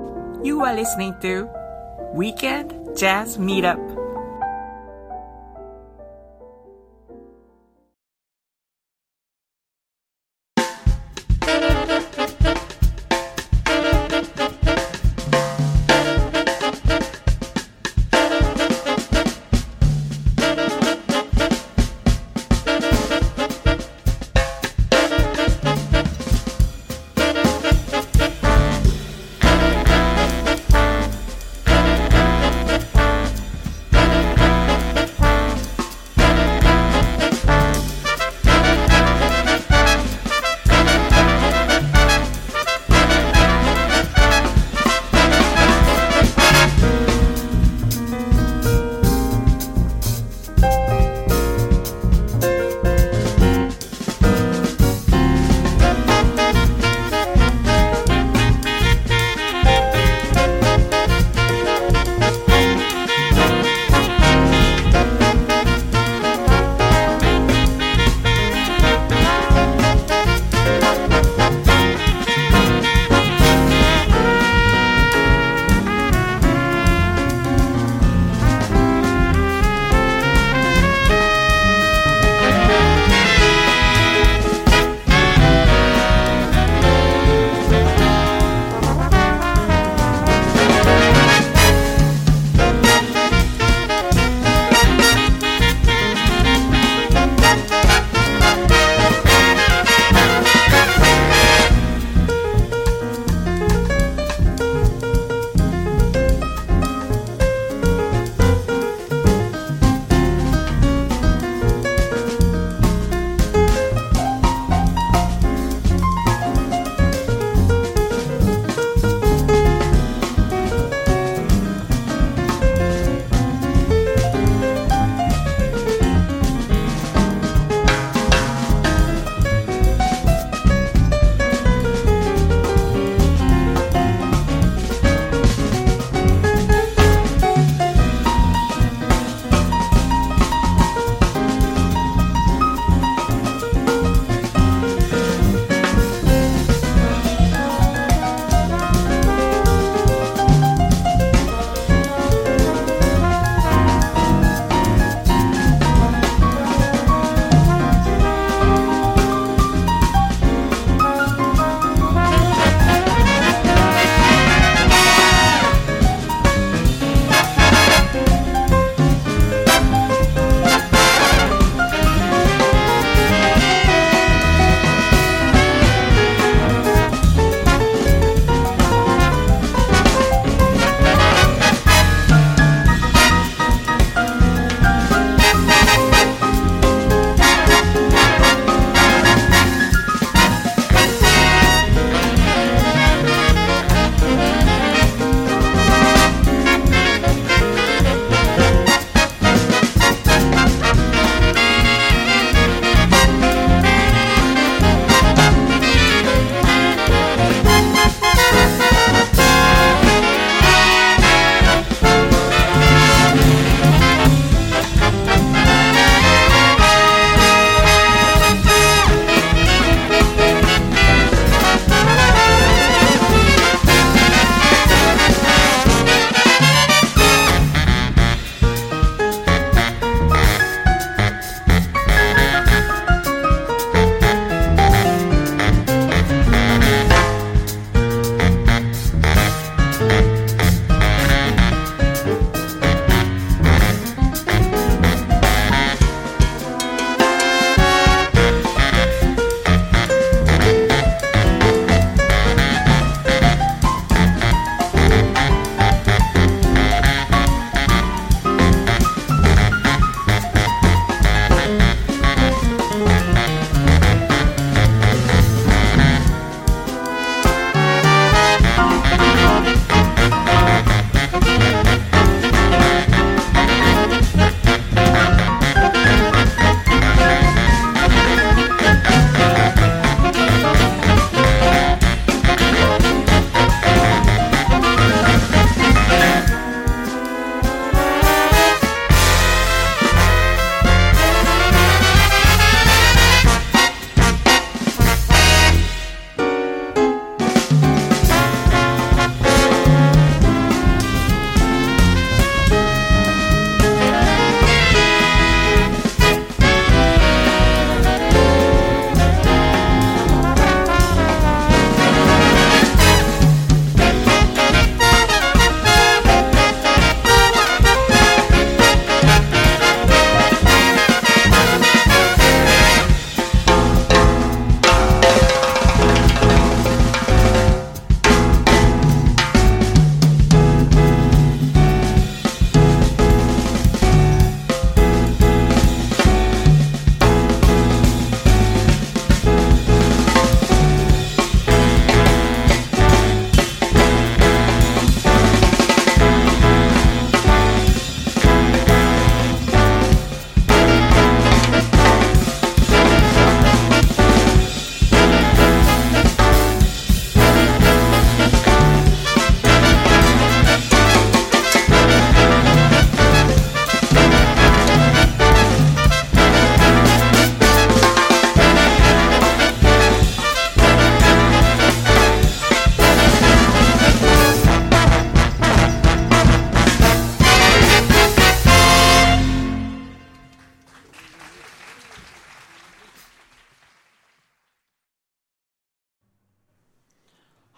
You are listening to Weekend Jazz Meetup.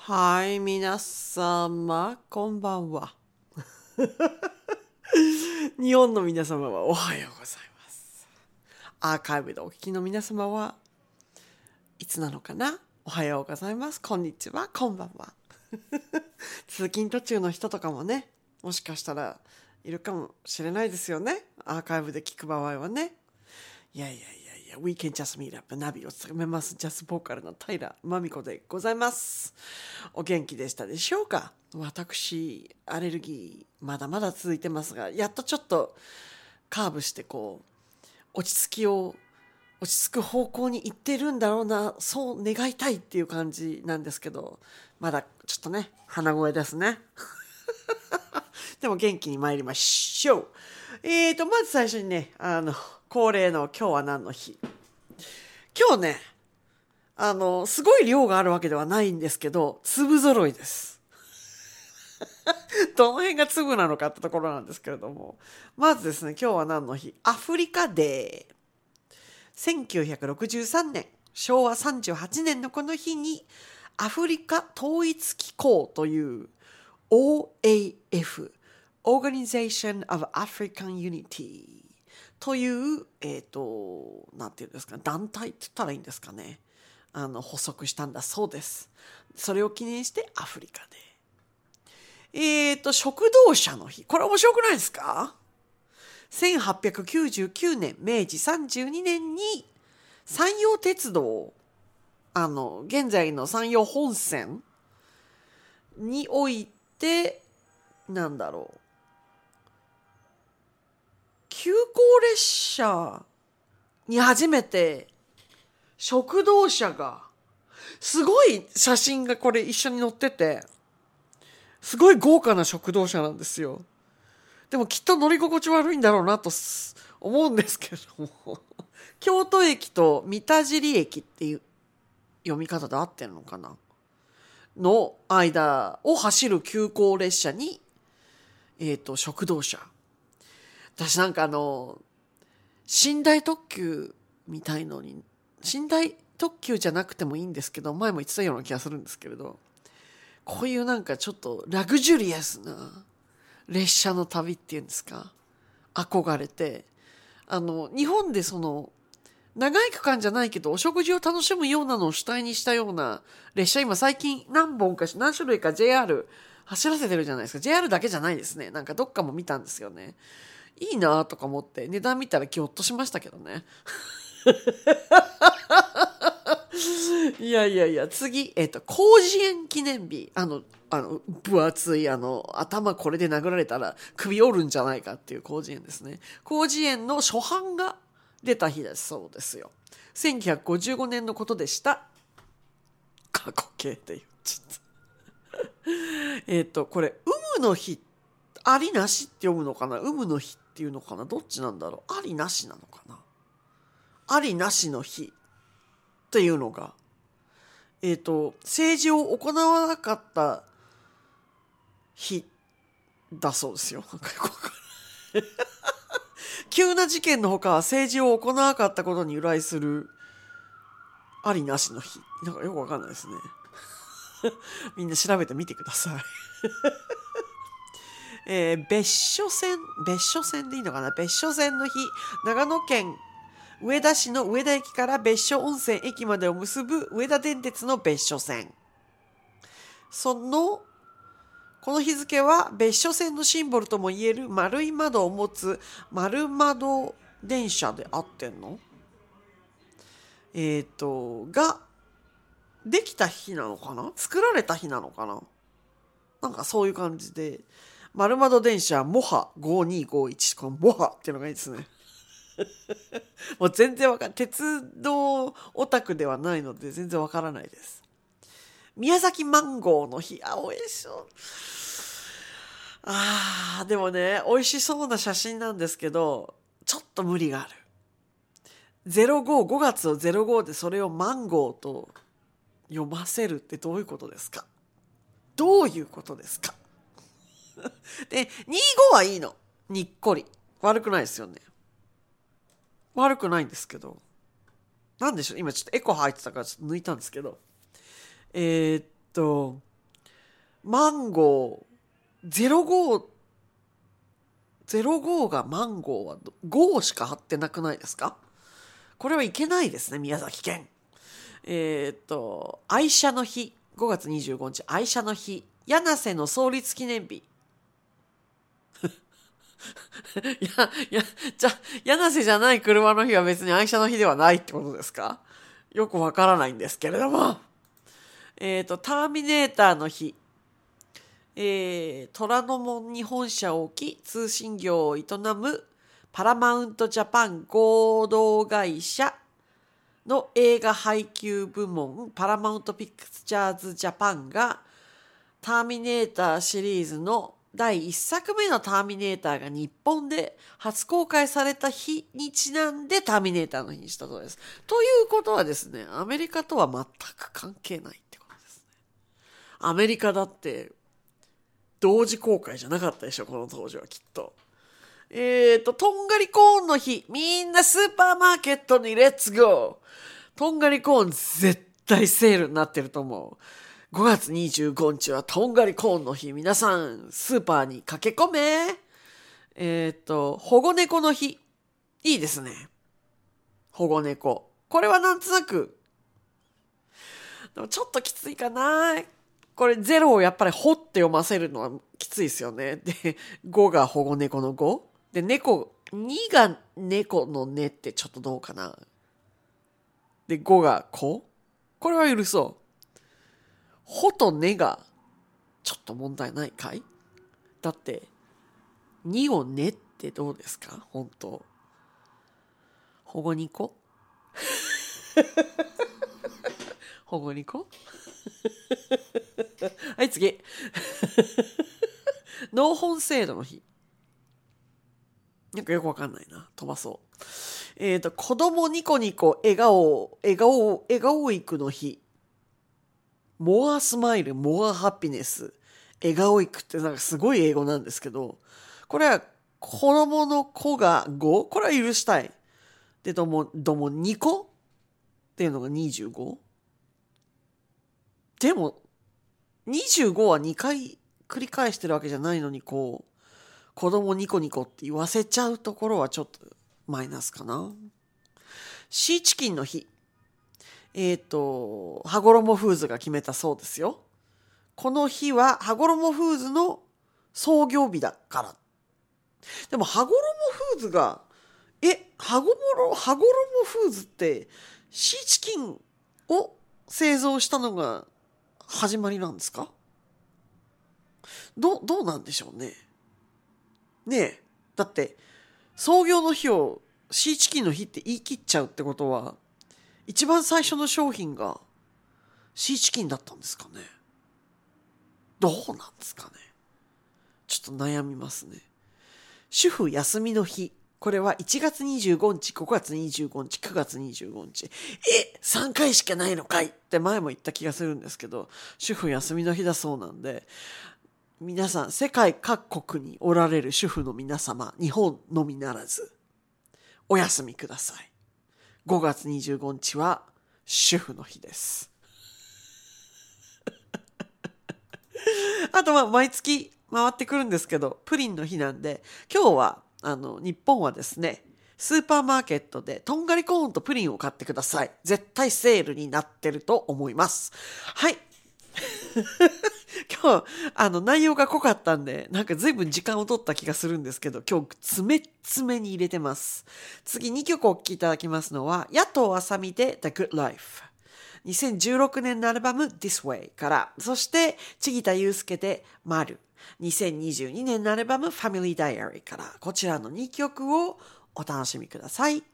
はい、皆様、こんばんは。日本の皆様はおはようございます。アーカイブでお聞きの皆様はいつなのかな？おはようございます。こんにちは。こんばんは。通勤途中の人とかもね、もしかしたらいるかもしれないですよね。アーカイブで聞く場合はね。いや、We Can Just Meet Up ナビを務めます。ジャズボーカルの平真美子でございます。お元気でしたでしょうか？私、アレルギーまだまだ続いてますが、やっとちょっとカーブして落ち着く方向に行ってるんだろうな、そう願いたいっていう感じなんですけど、まだちょっとね、鼻声ですね。でも元気に参りましょう。まず最初にね、恒例の今日は何の日。今日ね、すごい量があるわけではないんですけど、粒揃いです。どの辺が粒なのかってところなんですけれども。まずですね、今日は何の日？アフリカデー。1963年、昭和38年のこの日に、アフリカ統一機構という OAF、Organization of African Unity という、なんていうんですか、団体って言ったらいいんですかね。発足したんだそうです。それを記念してアフリカで。食堂車の日。これ面白くないですか？1899年、明治32年に山陽鉄道、現在の山陽本線において、急行列車に初めて食堂車が、すごい写真がこれ一緒に載ってて、すごい豪華な食堂車なんですよ。でもきっと乗り心地悪いんだろうなと思うんですけれども、京都駅と三田尻駅っていう読み方で合ってるのかなの間を走る急行列車に、食堂車。私なんか寝台特急みたいのに、寝台特急じゃなくてもいいんですけど、前も言ってたような気がするんですけれど、こういうなんかちょっとラグジュリアスな列車の旅っていうんですか、憧れて、日本で長い区間じゃないけどお食事を楽しむようなのを主体にしたような列車、今最近何種類か JR 走らせてるじゃないですか。 JR だけじゃないですね。なんかどっかも見たんですよね。いいなとか思って値段見たらギョッとしましたけどね。いや、次、広辞苑記念日。分厚い、頭これで殴られたら首折るんじゃないかっていう広辞苑ですね。広辞苑の初版が出た日だそうですよ。1955年のことでした。過去形って言っちゃった。これ、有無の日、ありなしって読むのかな？有無の日っていうのかな？どっちなんだろう？ありなしなのかな？ありなしの日っていうのが、政治を行わなかった日だそうですよ。なんかよくわかんない。急な事件のほか政治を行わなかったことに由来するありなしの日。なんかよくわかんないですね。みんな調べてみてください。別所線でいいのかな？別所線の日、長野県上田市の上田駅から別所温泉駅までを結ぶ上田電鉄の別所線。この日付は別所線のシンボルともいえる丸い窓を持つ丸窓電車で合ってんの？ができた日なのかな？作られた日なのかな？なんかそういう感じで、丸窓電車モハ5251、このモハっていうのがいいですね。もう全然わかんない。鉄道オタクではないので全然わからないです。宮崎マンゴーの日。美味しそう。でもね、美味しそうな写真なんですけど、ちょっと無理がある。5月を05でそれをマンゴーと読ませるってどういうことですか？どういうことですか？で、25はいいの。にっこり。悪くないですよね。悪くないんですけど。なんでしょう、今ちょっとエコ入ってたからちょっと抜いたんですけど。 マンゴー、05がマンゴーは5しか貼ってなくないですか？これはいけないですね、宮崎県。愛車の日、5月25日、愛車の日、柳瀬の創立記念日。柳瀬じゃない車の日は別に愛車の日ではないってことですか？よくわからないんですけれども。ターミネーターの日。虎ノ門に本社を置き、通信業を営むパラマウントジャパン合同会社の映画配給部門パラマウントピクチャーズジャパンがターミネーターシリーズの第1作目のターミネーターが日本で初公開された日にちなんでターミネーターの日にしたそうです。ということはですね、アメリカとは全く関係ないってことですね。アメリカだって同時公開じゃなかったでしょ、この当時はきっと。とんがりコーンの日。みんなスーパーマーケットにレッツゴー。とんがりコーン絶対セールになってると思う。5月25日はとんがりコーンの日。皆さん、スーパーに駆け込め。保護猫の日。いいですね。保護猫。これはなんとなく、でもちょっときついかな。これ0をやっぱりほって読ませるのはきついですよね。で、5が保護猫の5。で、猫、2が猫のねってちょっとどうかな。で、5が子。これは許そう。ほとねがちょっと問題ないかい？だって、2をねってどうですか？本当。保護猫保護猫はい、次。農本制度の日。なんかよくわかんないな。飛ばそう。子供ニコニコ笑顔育の日。モアスマイル、モアハピネス。笑顔育ってなんかすごい英語なんですけど、これは子供の子が5？これは許したい。で、ども2個っていうのが25？でも、25は2回繰り返してるわけじゃないのに、こう、子供ニコニコって言わせちゃうところはちょっとマイナスかな。シーチキンの日。羽衣フーズが決めたそうですよ。この日は羽衣フーズの創業日だから。でも羽衣フーズが、羽衣フーズってシーチキンを製造したのが始まりなんですか？どうなんでしょうね。ねえ、だって創業の日をシーチキンの日って言い切っちゃうってことは、一番最初の商品がシーチキンだったんですかね。どうなんですかね。ちょっと悩みますね。主婦休みの日。これは1月25日、5月25日、9月25日。3回しかないのかいって前も言った気がするんですけど、主婦休みの日だそうなんで、皆さん、世界各国におられる主婦の皆様、日本のみならず、お休みください。5月25日は主婦の日です。あと毎月回ってくるんですけど、プリンの日なんで、今日は日本はですね、スーパーマーケットでとんがりコーンとプリンを買ってください。絶対セールになってると思います。はい。今日内容が濃かったんで、なんか随分時間を取った気がするんですけど、今日詰めに入れてます。次2曲お聴きいただきますのは、野党あさみで The Good Life。2016年のアルバム This Way から、そして千木田祐介で丸。2022年のアルバム Family Diary から、こちらの2曲をお楽しみください。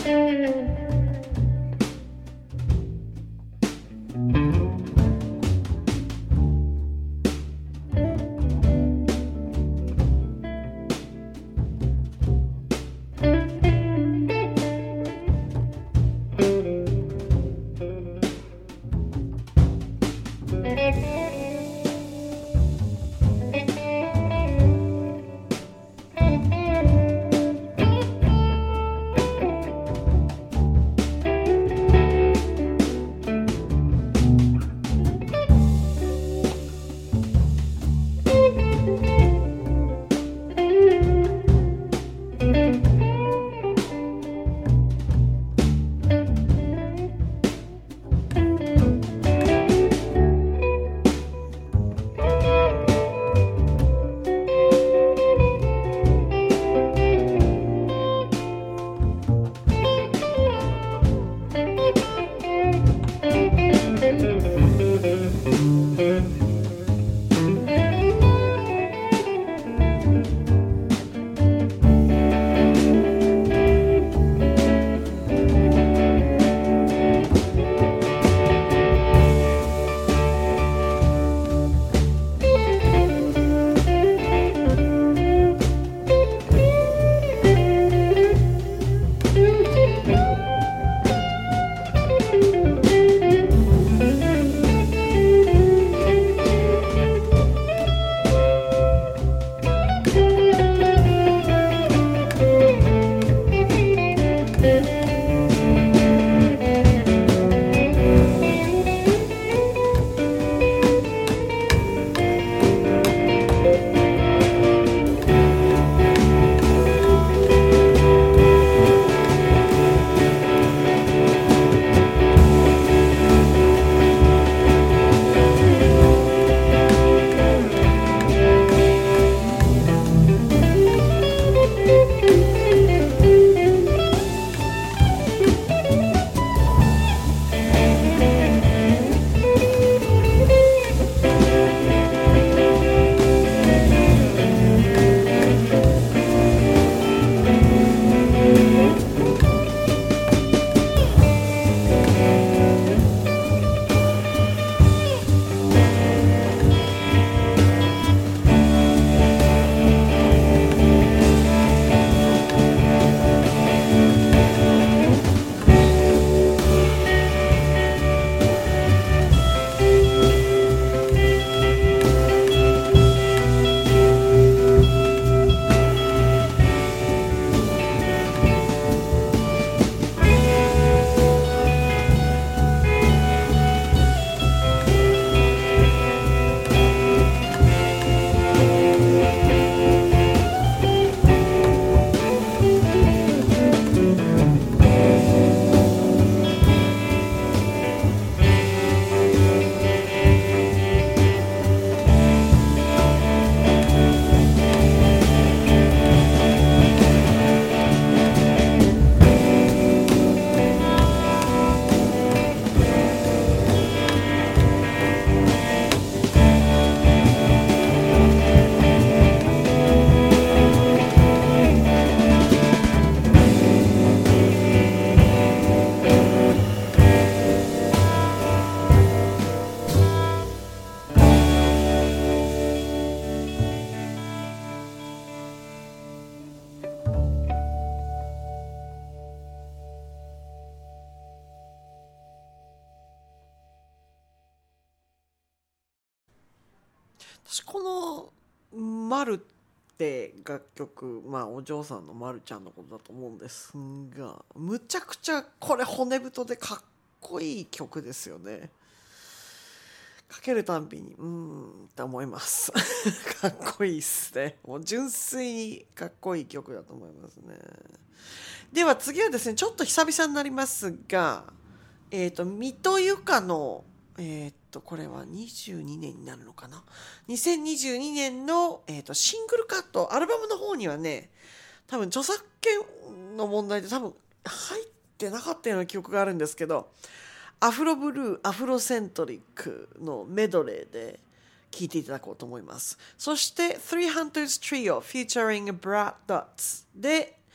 私この「まる」って楽曲、お嬢さんのまるちゃんのことだと思うんですが、むちゃくちゃこれ骨太でかっこいい曲ですよね。かけるたんびにって思いますかっこいいっすね。もう純粋にかっこいい曲だと思いますね。では次はですね、ちょっと久々になりますが、水戸ゆかのこれは22年になるのかな、2022年の、シングルカット、アルバムの方にはね、多分著作権の問題で多分入ってなかったような記憶があるんですけど、アフロブルー、アフロセントリックのメドレーで聴いていただこうと思います。そして300 Trio featuring Brad Dutz で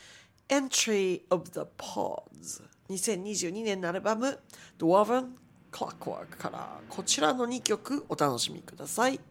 Entry of the Pods 2022年のアルバム Dwarven Clockwork からこちらの2曲お楽しみください。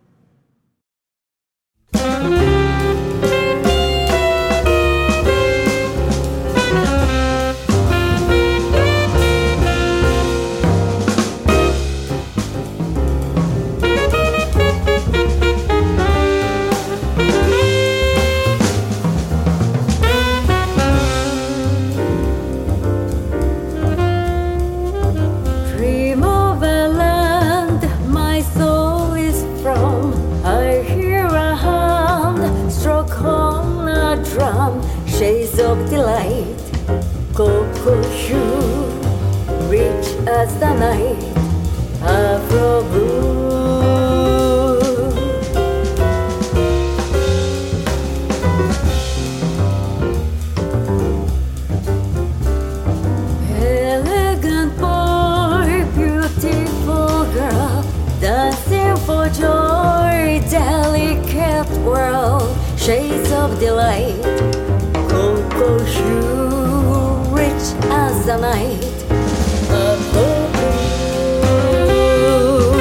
Shades of delight, Coco Shoe, rich as the night, Afro blue. Elegant boy, beautiful girl, dancing for joy, delicate world, shades of delight.Coco Shoe, rich as the night, Afro blue.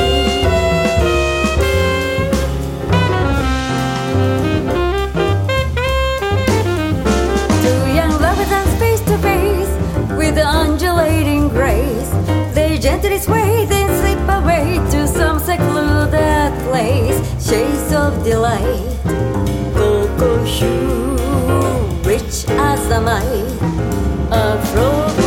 Two young lovers dance face to face with undulating grace. They gently sway, then slip away to some secluded place. Shades of delight, Coco Shoe.Rich as the night, Afro blue.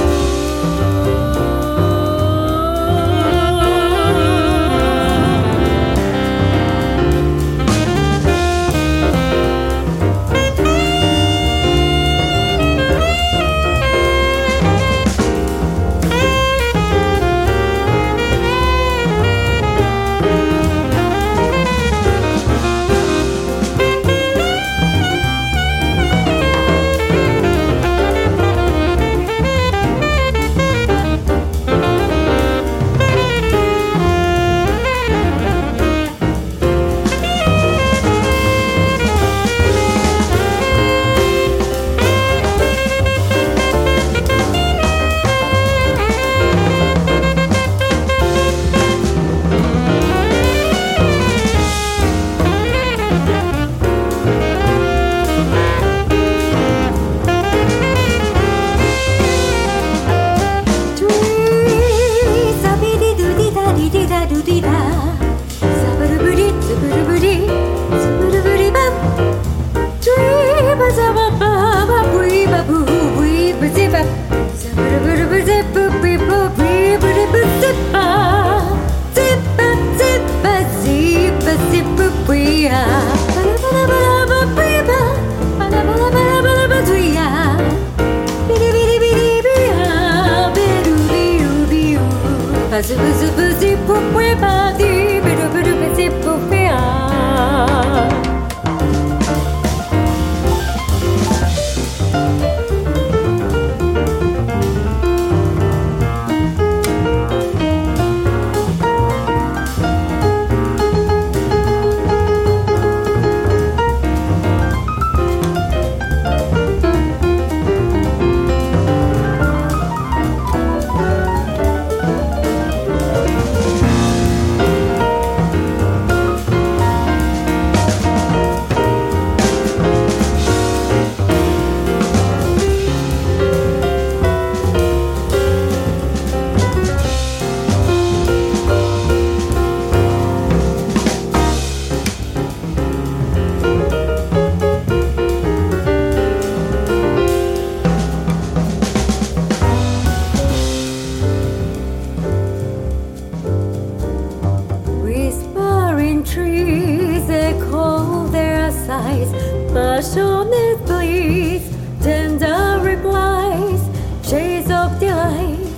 Passionate bliss, tender replies, shades of delight,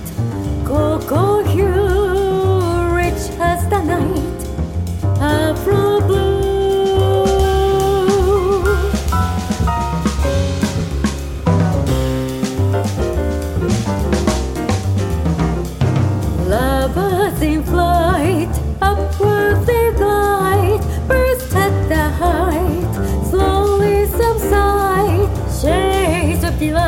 Coco Hue, rich as the night, Afro blue. Lovers in flight, upward they glide, burst at the height, slowly subside, shades of delight.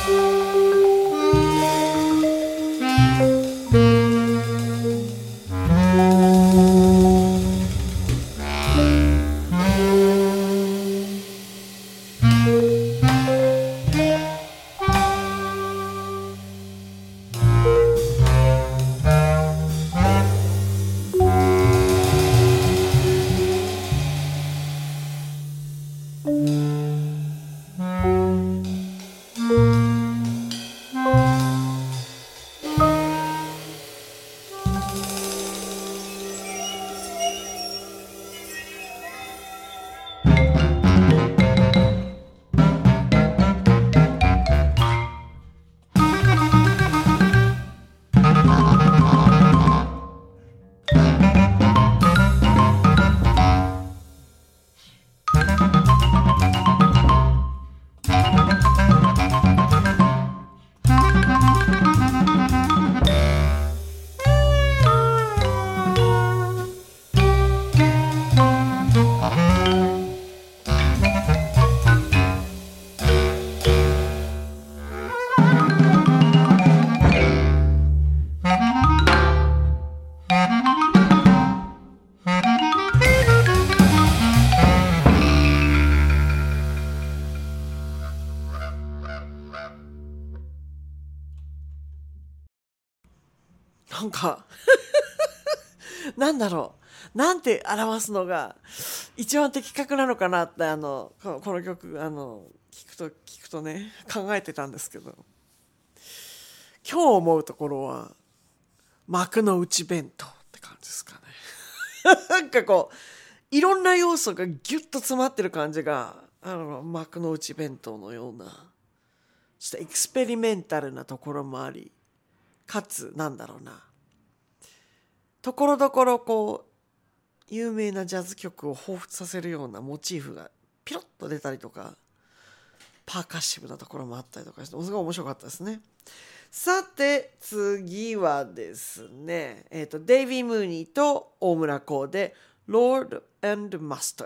なんかなんだろう、なんて表すのが一番的確なのかなってこの曲聞くとね考えてたんですけど、今日思うところは幕の内弁当って感じですかねなんかこういろんな要素がギュッと詰まってる感じが幕の内弁当のようなちょっとエクスペリメンタルなところもあり、かつなんだろうな、ところどころこう有名なジャズ曲を彷彿させるようなモチーフがピロッと出たりとか、パーカッシブなところもあったりとかして、すごい面白かったですね。さて次はですね、デイビー・ムーニーと大村コーで Lord and Master、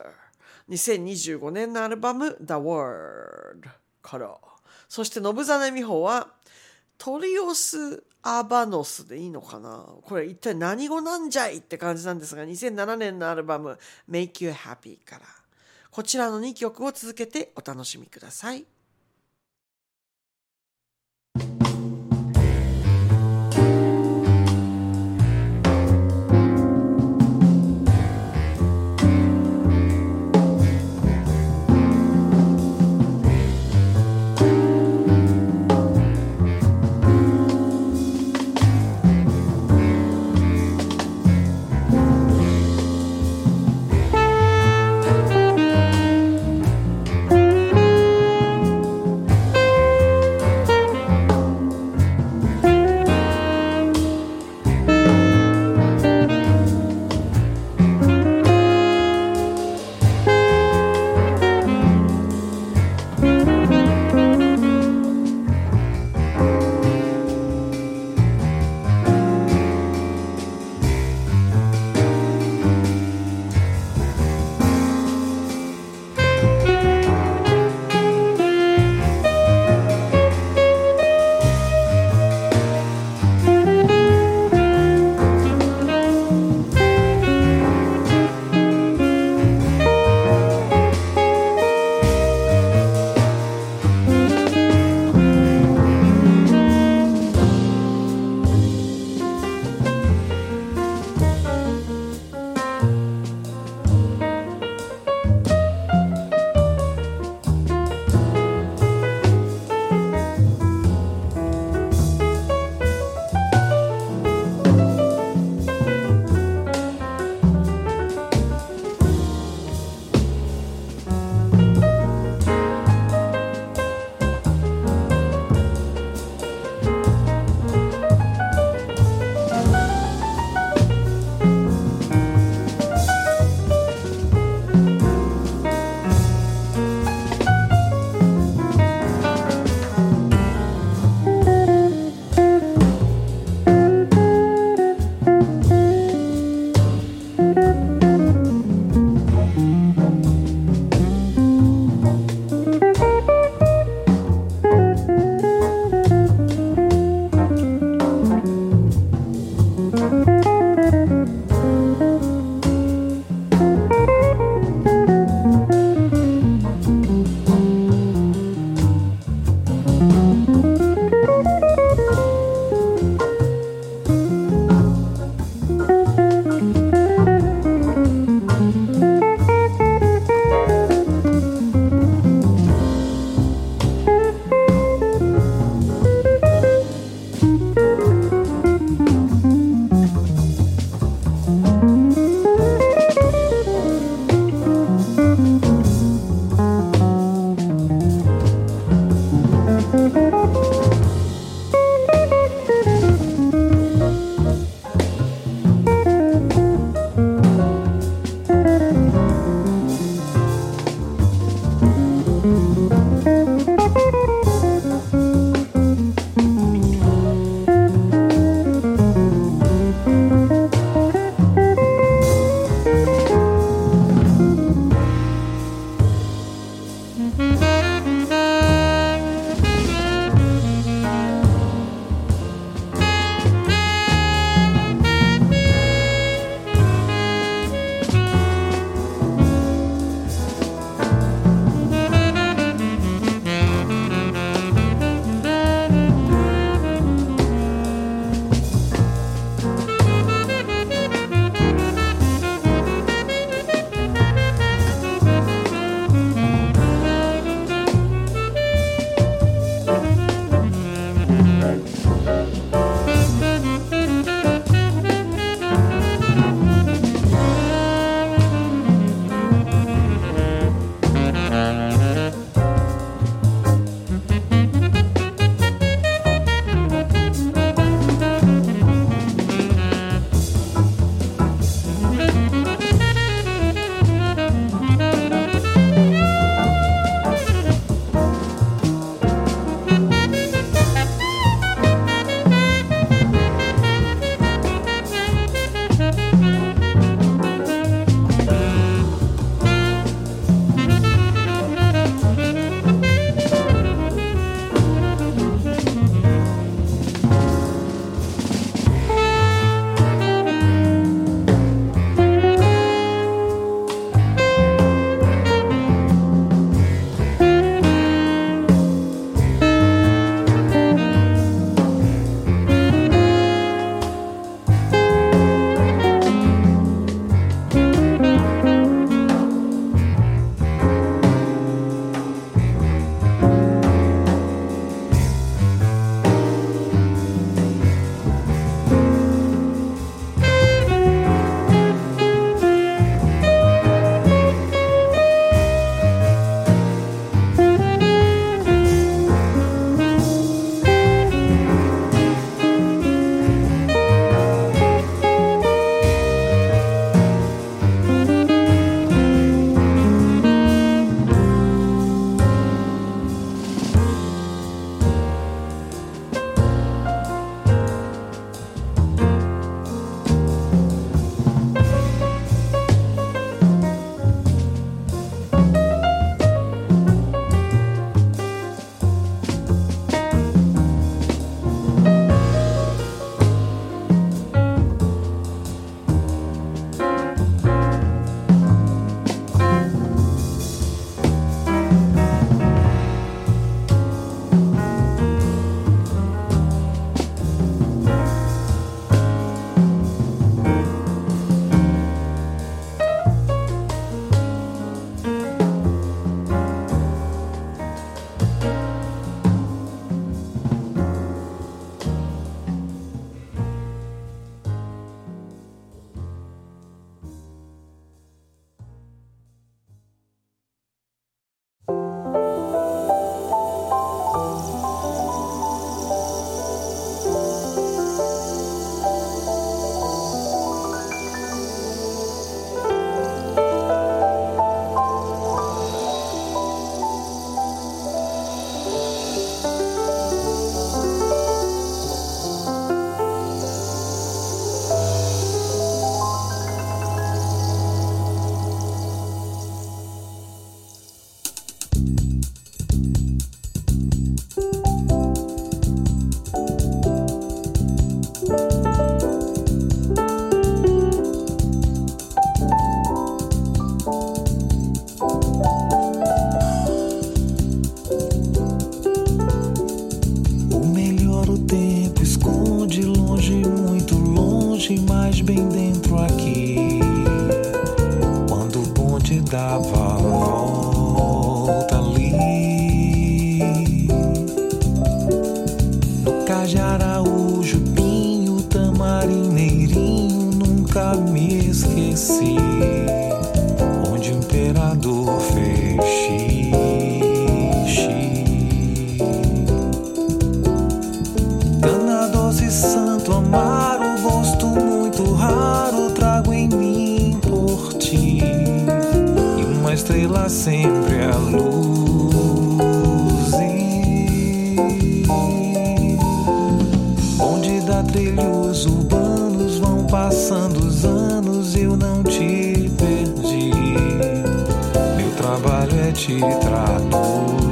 2025年のアルバム The World から、そして信真美穂はトリオス・アバノスでいいのかな、これ一体何語なんじゃいって感じなんですが、2007年のアルバム Make You Happy から、こちらの2曲を続けてお楽しみください。 Mineirinho, nunca me esqueci, onde o imperador fez xixi. Cana doce, Santo Amaro, gosto muito raro trago em mim por ti, e uma estrela sempre a luz. Onde dá trilhos urbanos, vão passando os anos, eu não te perdi. Meu trabalho é te traduzir.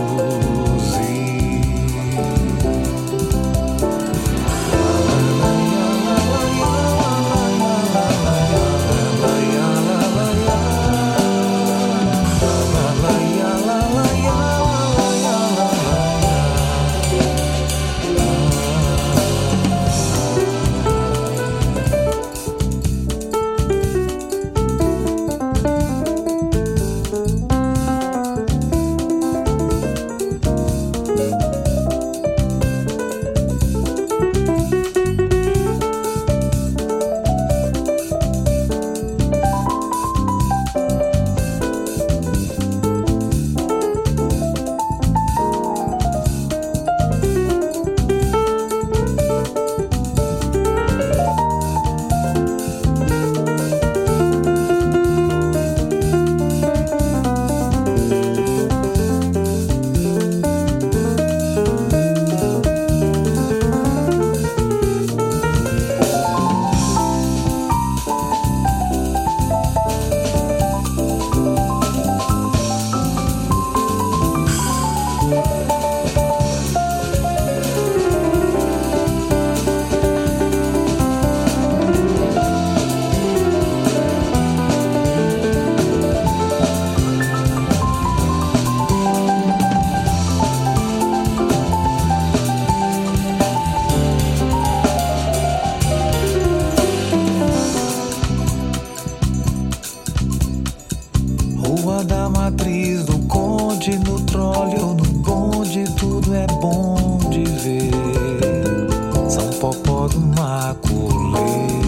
Rua da Matriz, do Conde, no trole ou no bonde, tudo é bom de ver. São Popó do Maculele.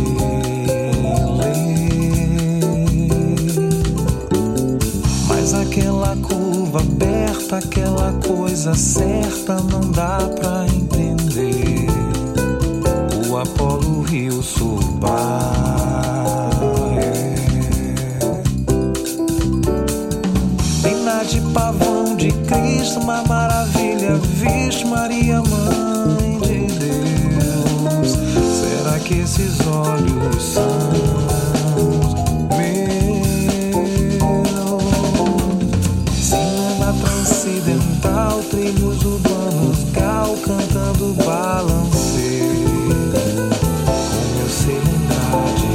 Mas aquela curva aberta, aquela coisa certa, não dá pra entender. O Apolo Rio Subá. De pavão de Cristo, uma maravilha, Virgem Maria, Mãe de Deus. Será que esses olhos são meus? Cinema transcendental, trilhos urbanos, gal cantando balanceio, como eu sei lembrar de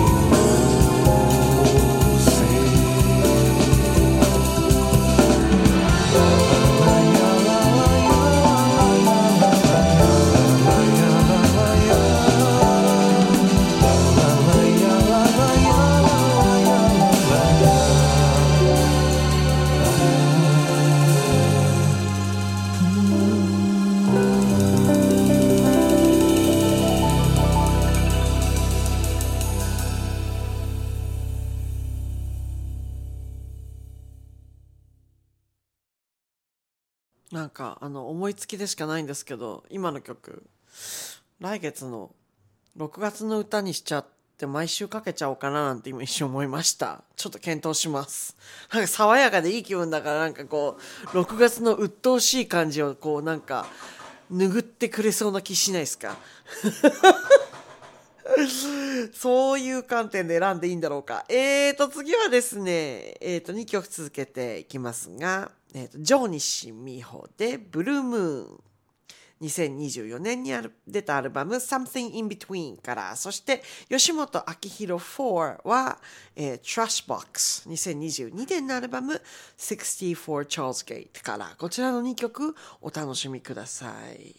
なんか思いつきでしかないんですけど、今の曲来月の6月の歌にしちゃって毎週かけちゃおうかななんて今一瞬思いました。ちょっと検討します。なんか爽やかでいい気分だから、なんかこう6月の鬱陶しい感じをこうなんか拭ってくれそうな気しないですか？そういう観点で選んでいいんだろうか。次はですね、2曲続けていきますが、城西美穂でブルームーン。2024年に出たアルバム Something in Between から、そして吉本明宏4は、Trash Box 2022年のアルバム64 Charles Gate から、こちらの2曲お楽しみください。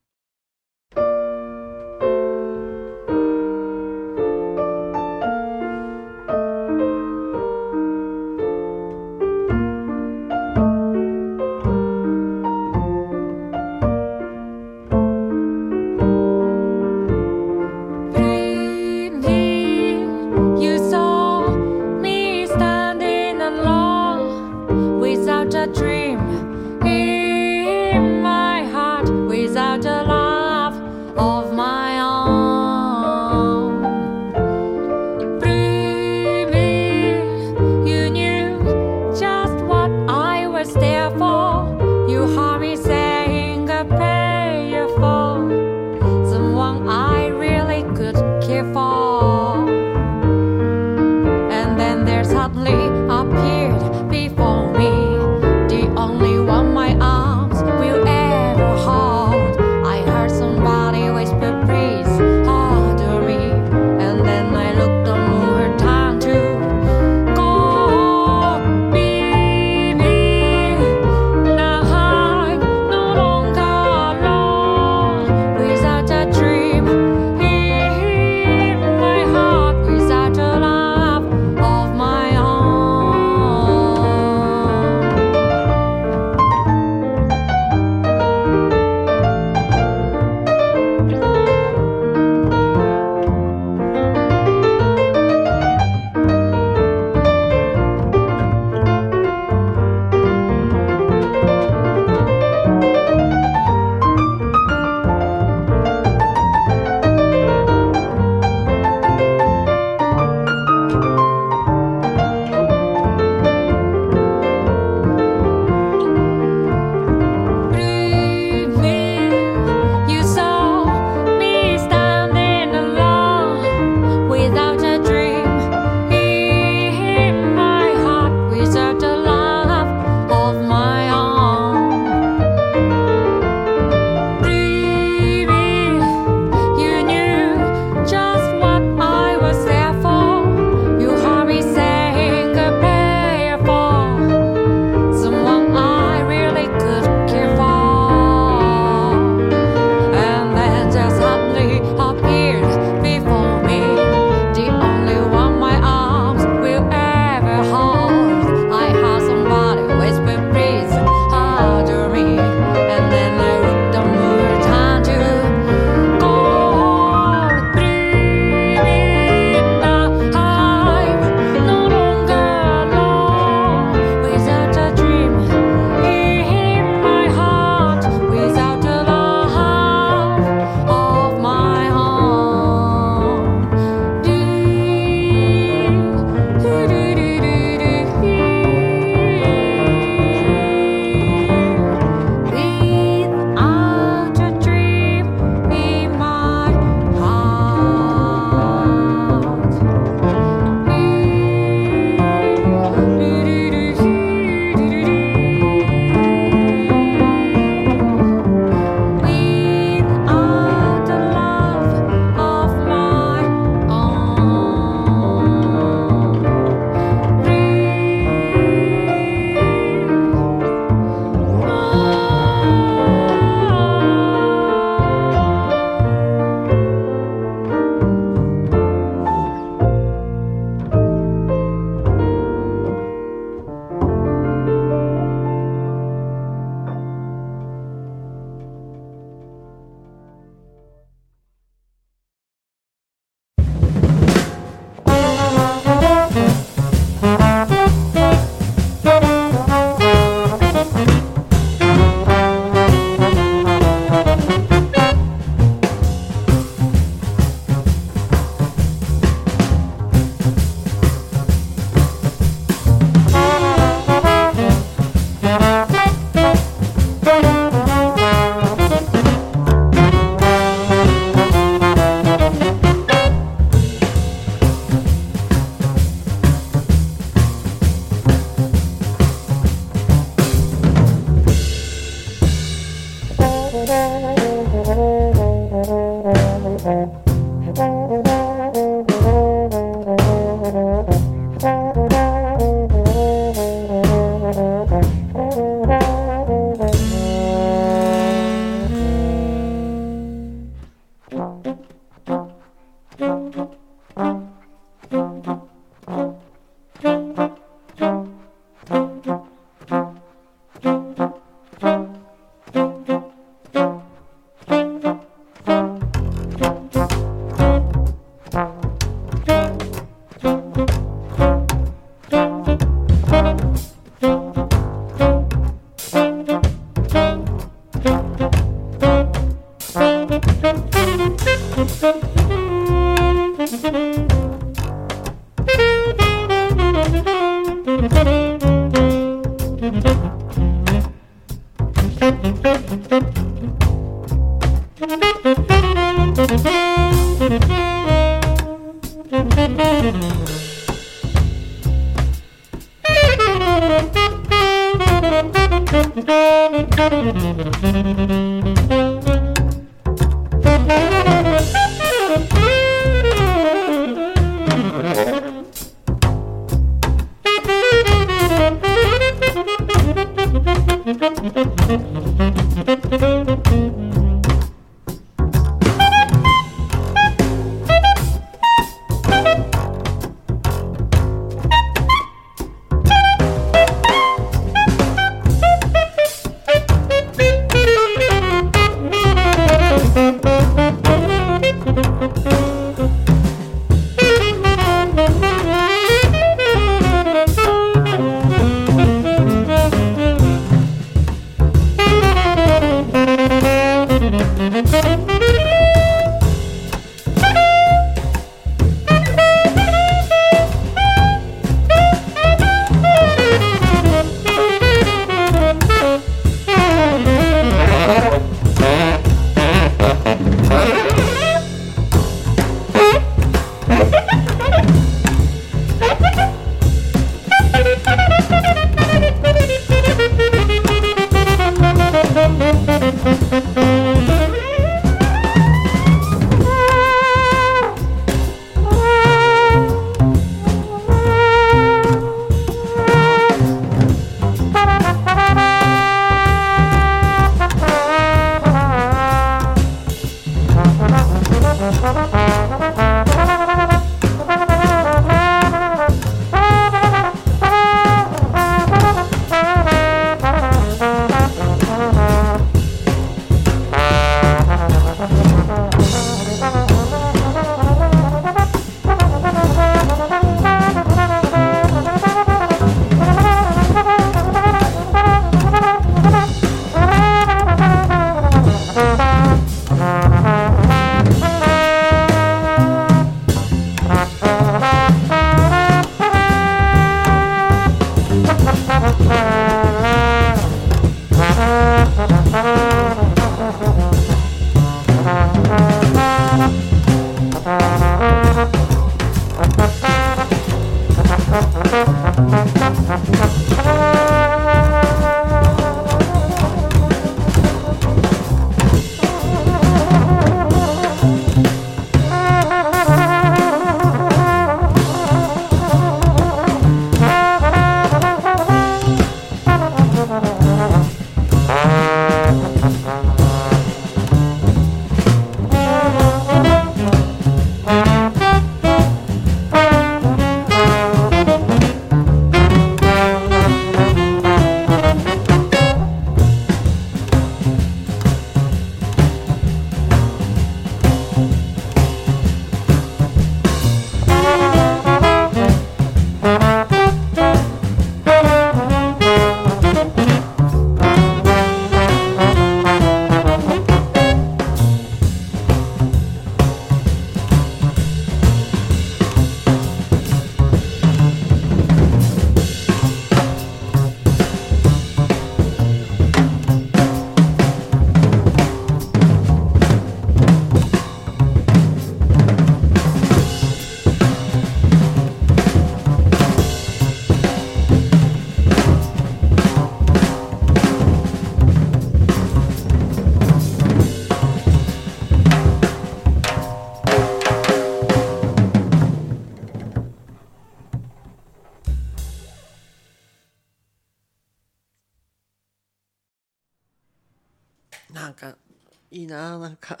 なんかいいな、なんか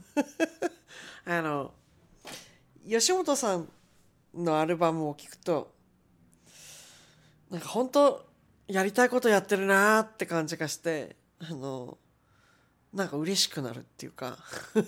吉本さんのアルバムを聴くとなんか本当やりたいことやってるなって感じがしてなんか嬉しくなるっていうか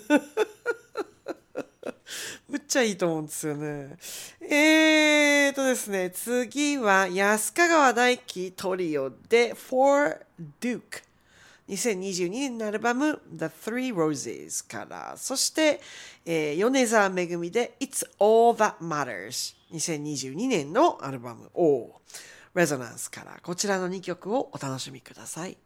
むっちゃいいと思うんですよね。ですね、次は安川大輝トリオで For Duke。2022年のアルバム The Three Roses から、そして、米沢めぐみで It's All That Matters。2022年のアルバム O Resonance から、こちらの2曲をお楽しみください。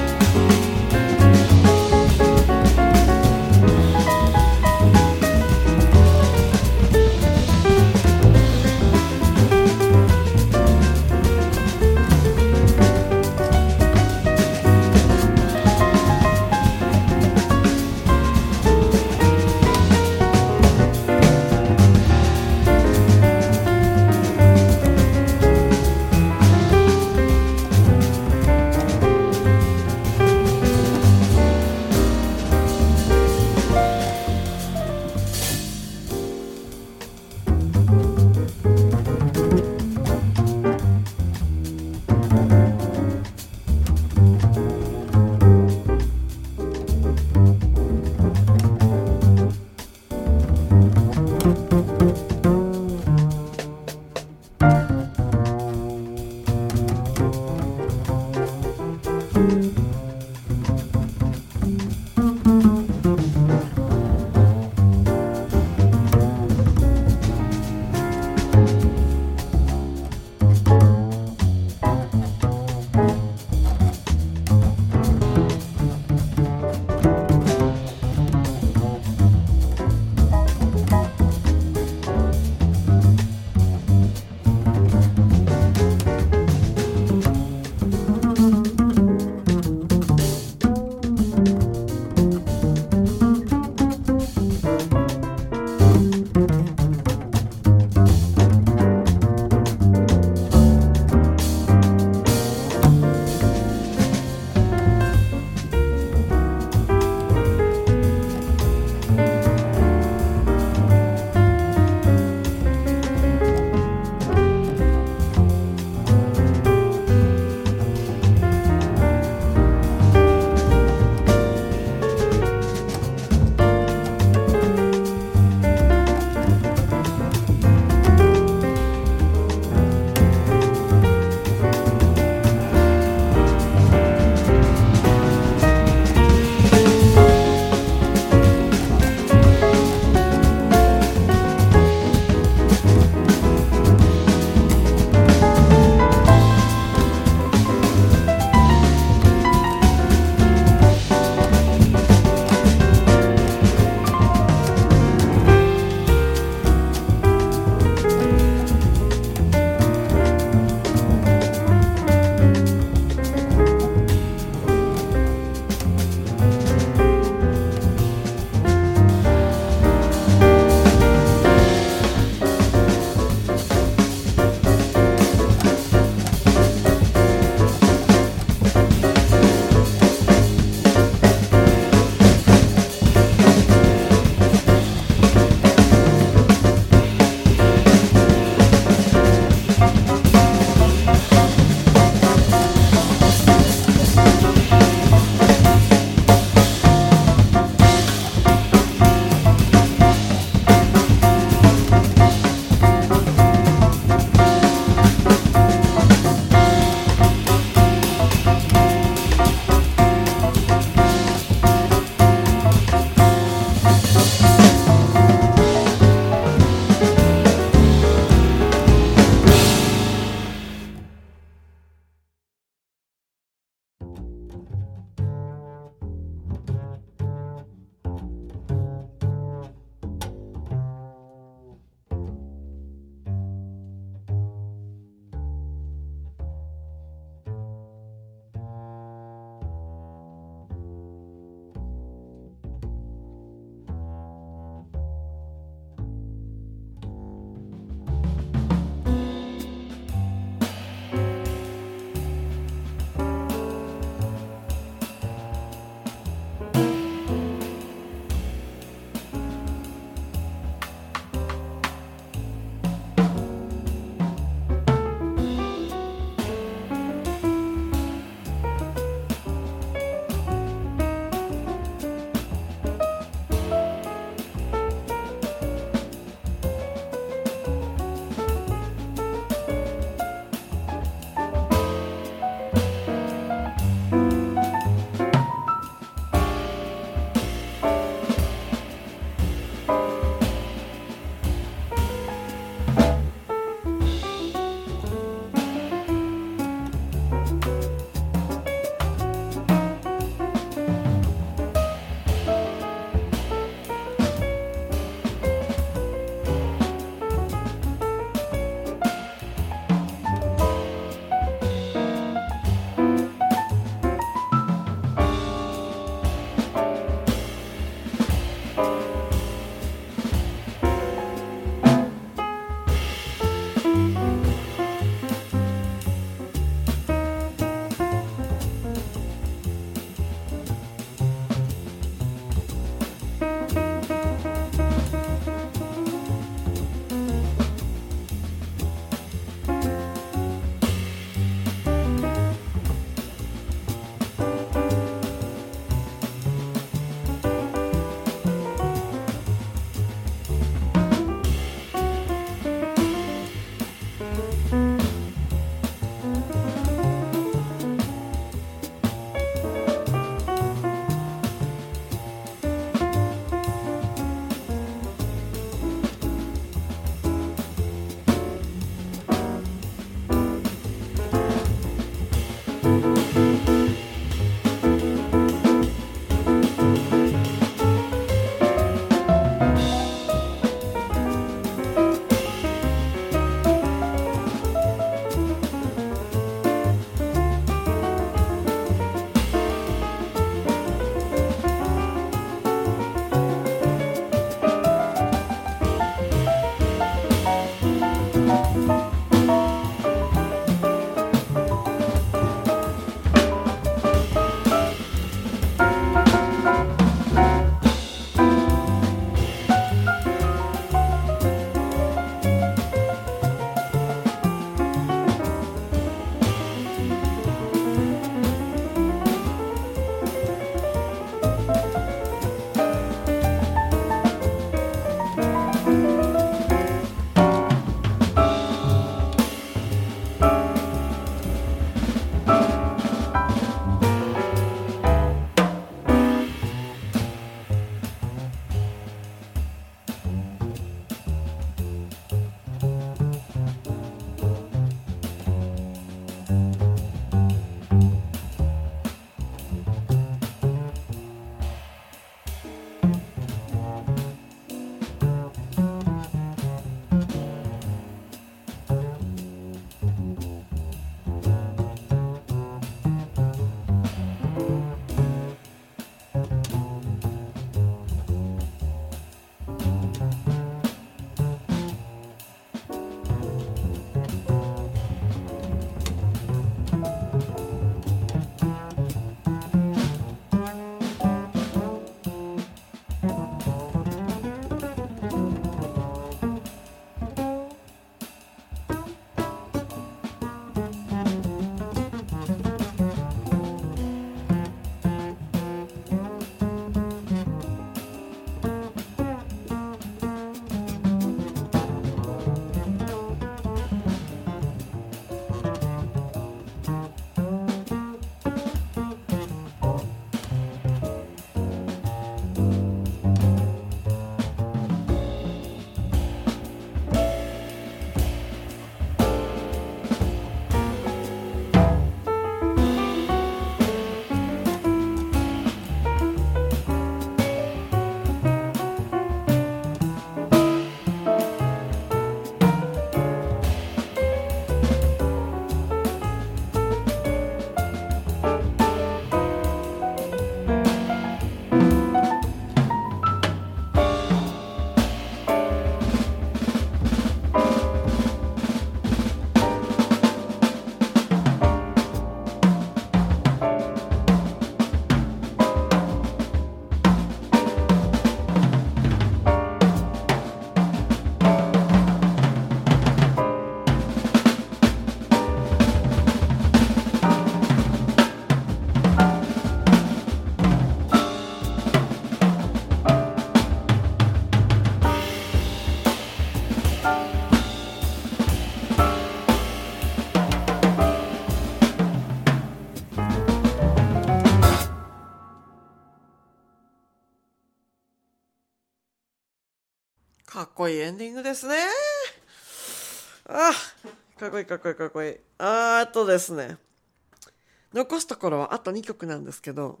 かっこいいエンディングですね。あ、かっこいいかっこいいかっこいい。あとですね、残すところはあと2曲なんですけど、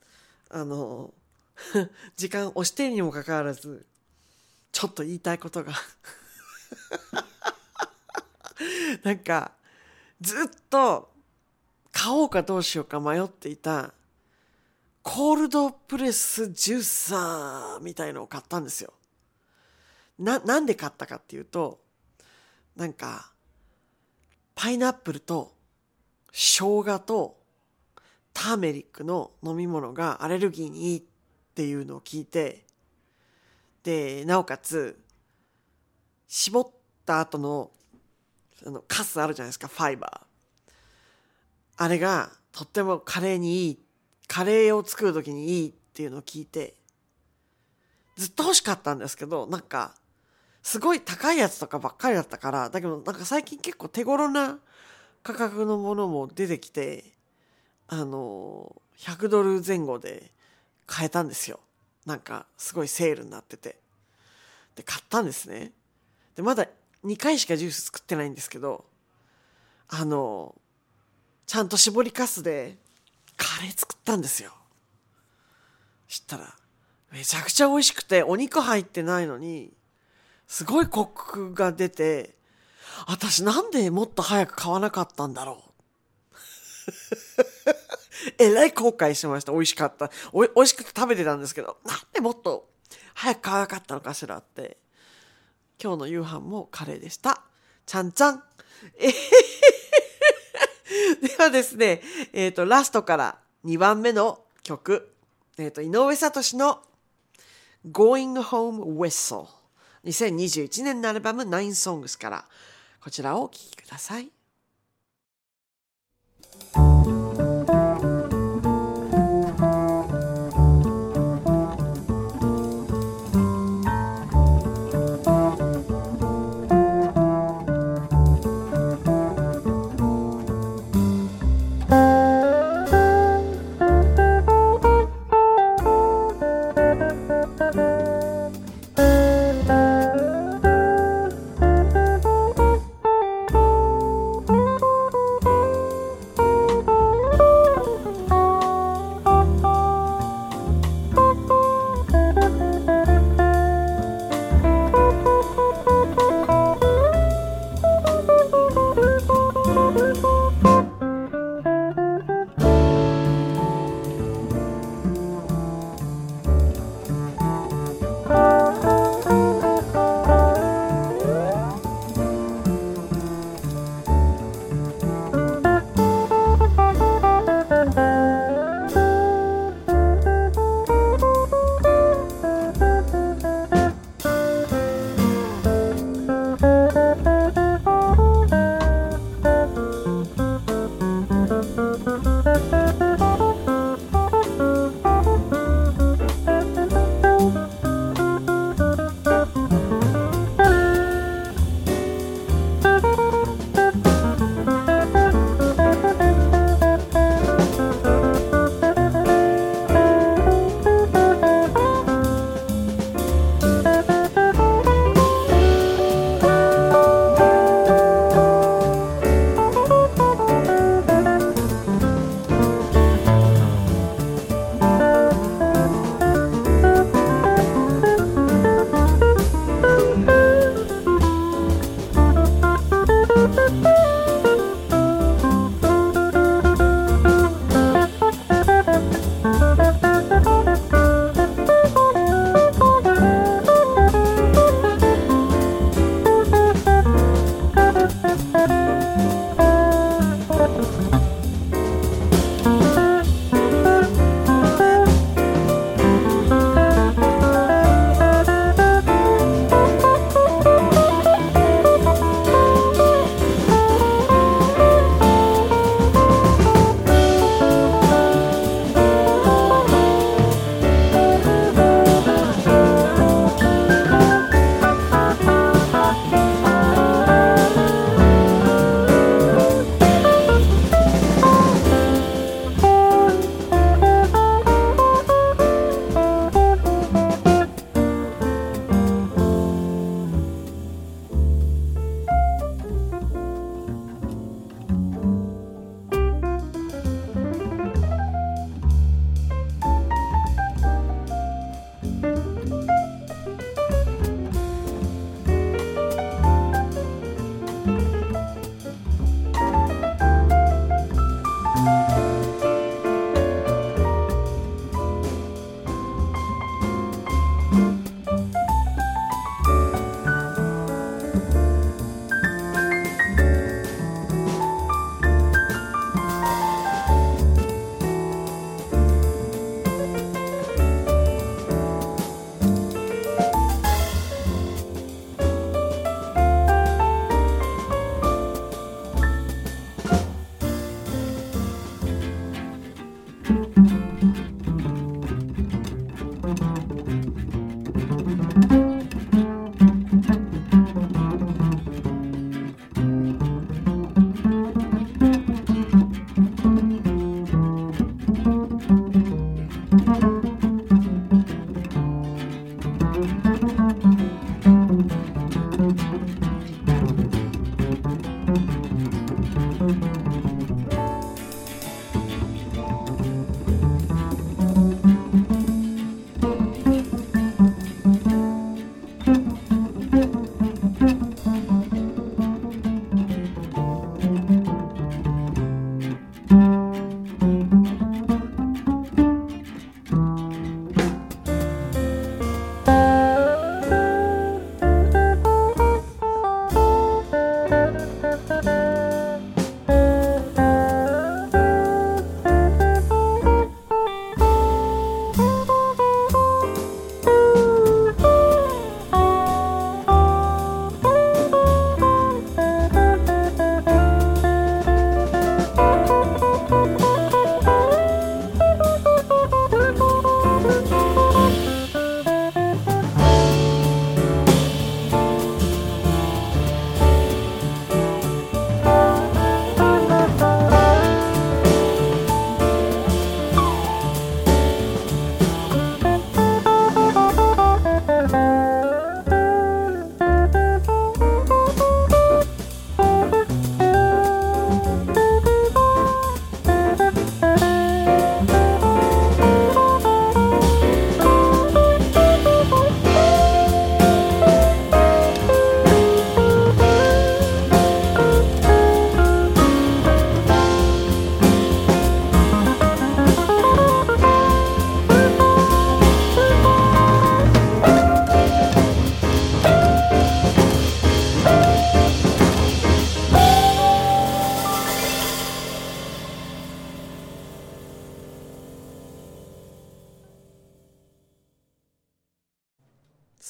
時間押しているにもかかわらず、ちょっと言いたいことがなんかずっと買おうかどうしようか迷っていたコールドプレスジューサーみたいのを買ったんですよ。なんで買ったかっていうと、なんかパイナップルと生姜とターメリックの飲み物がアレルギーにいいっていうのを聞いて、でなおかつ絞った後のカスあるじゃないですか、ファイバー、あれがとってもカレーにいい、カレーを作る時にいいっていうのを聞いて、ずっと欲しかったんですけど、なんかすごい高いやつとかばっかりだったから、だけどなんか最近結構手頃な価格のものも出てきて、$100前後で買えたんですよ。なんかすごいセールになってて、で買ったんですね。でまだ2回しかジュース作ってないんですけど、ちゃんと絞りかすでカレー作ったんですよ。したらめちゃくちゃ美味しくて、お肉入ってないのにすごいコクが出て、私なんでもっと早く買わなかったんだろうえらい後悔しました。美味しかった。美味しくて食べてたんですけど、なんでもっと早く買わなかったのかしらって。今日の夕飯もカレーでした。ちゃんちゃん。ではですね、ラストから2番目の曲、井上聡の Going Home Whistle、 2021年のアルバム Nine Songs からこちらをお聴きください。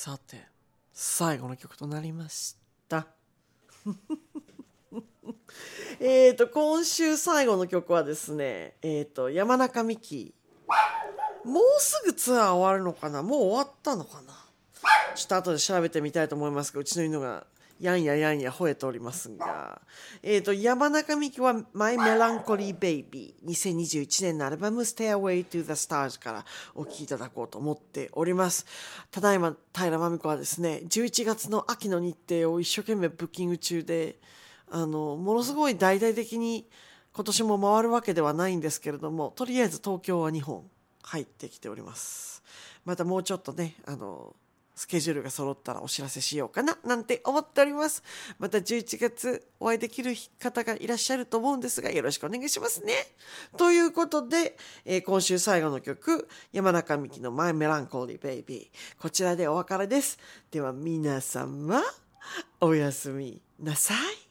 さて、最後の曲となりました。今週最後の曲はですね、山中美希。もうすぐツアー終わるのかな、もう終わったのかな、ちょっと後で調べてみたいと思いますが、うちの犬がやんや吠えておりますが、山中美希は My Melancholy Baby 2021年のアルバム Stairway to the Stars からお聴きいただこうと思っております。ただいま平真美子はですね、11月の秋の日程を一生懸命ブッキング中で、ものすごい大々的に今年も回るわけではないんですけれども、とりあえず東京は2本入ってきております。またもうちょっとね、スケジュールが揃ったらお知らせしようかななんて思っております。また11月お会いできる方がいらっしゃると思うんですが、よろしくお願いしますね。ということで、今週最後の曲、山中美希の My Melancholy Baby、 こちらでお別れです。では皆様、おやすみなさい。